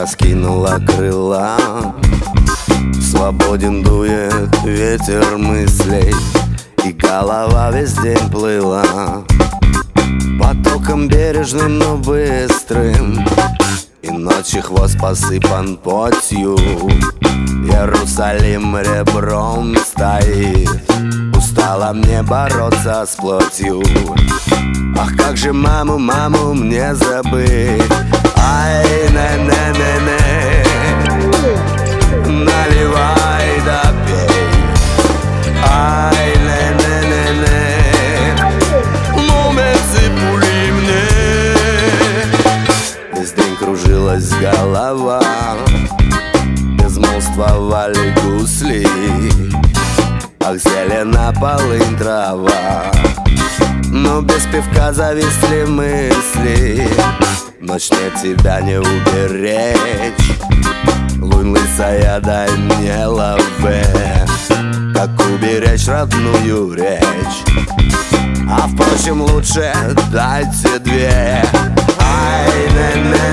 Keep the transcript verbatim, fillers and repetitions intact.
раскинула крыла. Свободен дует ветер мыслей, и голова весь день плыла потоком бережным, но быстрым, и ночи хвост посыпан потью. Иерусалим ребром стоит, устало мне бороться с плотью. Ах, как же маму, маму мне забыть. Ай, не-не-не-не, наливай да пей. Ай, не-не-не-не, момент пули мне. Весь день кружилась голова, безмолвствовали гусли. Ах, зелена полынь трава, но без пивка зависли мысли. Ночь мне тебя не уберечь, лунь лысая, дай мне лаве. Как уберечь родную речь? А впрочем, лучше дайте две. Ай, не-не.